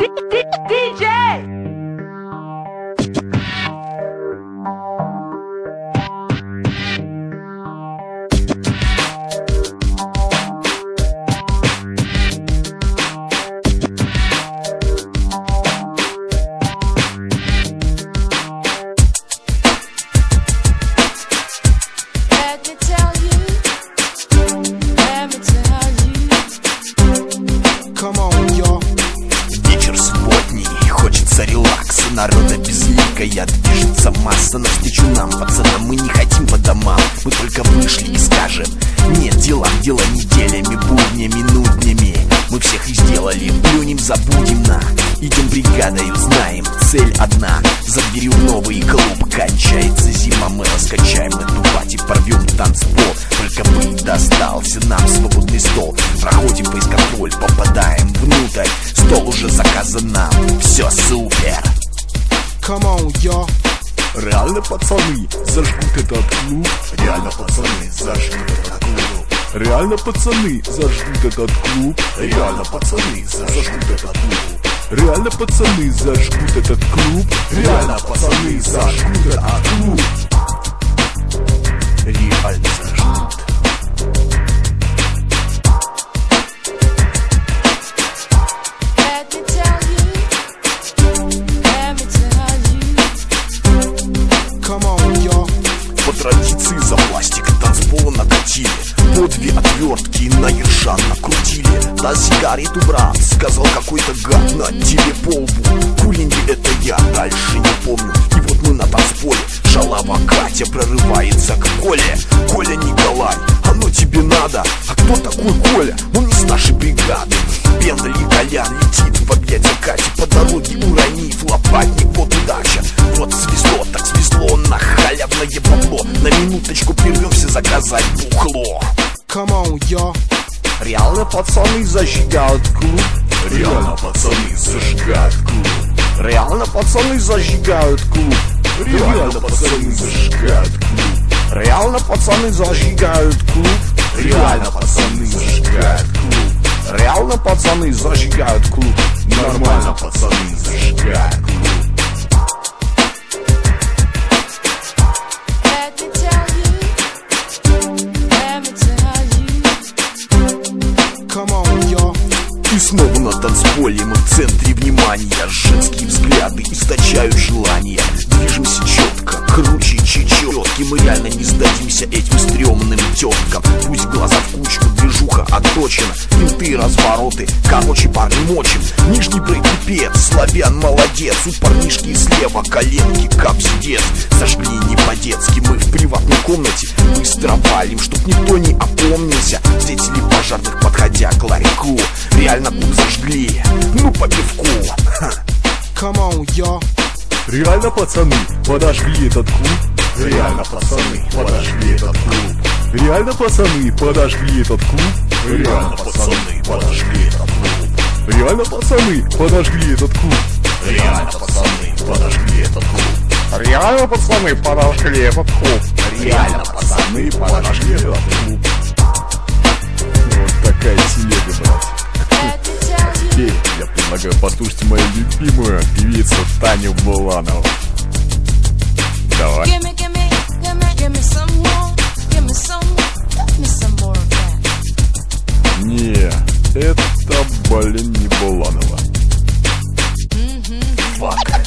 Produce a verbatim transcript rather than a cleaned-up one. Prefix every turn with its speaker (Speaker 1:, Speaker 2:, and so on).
Speaker 1: Вечер субботний, хочется релакса. Народа безликая, движется масса. Навстречу нам, пацанам, мы не хотим по домам. Мы только вышли и скажем: нет, дела, дела неделями, буднями, нуднями. Мы всех и сделали, плюнем, забудем на. Идем бригадою, знаем, цель одна. За дверью новый клуб, кончается зима. Мы раскачаем эту пати, порвем танцпол. Только бы и достался нам свободный стол. Проходим фейс-контроль, попадаем внутрь. Стол уже заказан нам, все супер.
Speaker 2: Come on, y'all.
Speaker 1: Реально, пацаны, зажгут этот клуб.
Speaker 3: Реально, пацаны, зажгут этот клуб.
Speaker 1: Реально, пацаны, зажгут этот клуб.
Speaker 3: Реально, пацаны, зажгут этот клуб.
Speaker 1: Реально, пацаны, зажгут этот клуб.
Speaker 3: Реально, пацаны, зажгут этот клуб.
Speaker 1: Реально зажгут. По традиции за пластик танцпола накатили. По две отвертки на ершан накрутили. Да сигарету, брат, сказал какой-то гад на тебе по лбу. Кулинги это я, дальше не помню. И вот мы на танцполе. Шалава Катя прорывается к Коле. Коля Николай, оно тебе надо. А кто такой Коля? Он не с нашей бригады. Пендаль и Колян летит в объятия Кати. По дороге уронив лопатник, вот удача. Вот свезло, так свезло на халявное бабло. На минуточку прервемся заказать бухло.
Speaker 2: Come on, y'all.
Speaker 1: Реально, пацаны, зажигают клуб.
Speaker 3: Реально, пацаны, зажигают клуб.
Speaker 1: Реально, пацаны, зажигают клуб.
Speaker 3: Реально, пацаны, зажигают клуб.
Speaker 1: Реально, пацаны, зажигают клуб.
Speaker 3: Реально, пацаны, зажигают клуб.
Speaker 1: Реально, пацаны, зажигают клуб.
Speaker 3: Нормально, пацаны, зажигают клуб.
Speaker 1: И снова на танцполе мы в центре внимания. Женские взгляды источают желание. Движемся четко, круче чечетки. Мы реально не сдадимся этим стрёмным теткам. Пусть глаза в кучку, движуха отточена. Винты, развороты, короче, парни мочим. Нижний брейк пипец, славян молодец. У парнишки слева коленки капсидец. Сожгли не по-детски, мы в приватной комнате. Быстро валим, чтоб никто не опомнился. Встретили пожарных, подходя к ларьку. Реально клуб зажгли, ну по пивку.
Speaker 2: Come on, y'all.
Speaker 1: Реально, пацаны, подожгли этот клуб.
Speaker 3: Реально, пацаны, подожгли этот клуб.
Speaker 1: Реально, пацаны, подожгли этот клуб.
Speaker 3: Реально, пацаны, подожгли этот клуб.
Speaker 1: Реально, пацаны, подожгли этот клуб.
Speaker 3: Реально, пацаны, подожгли этот клуб.
Speaker 1: Реально, пацаны, подожгли этот клуб.
Speaker 3: Реально, пацаны, подожгли этот клуб.
Speaker 1: Вот такая телега, брат. Теперь я предлагаю послушать мою любимую певицу Таню Буланову. Давай. Не, это, блин, не Буланова.
Speaker 3: Fuck.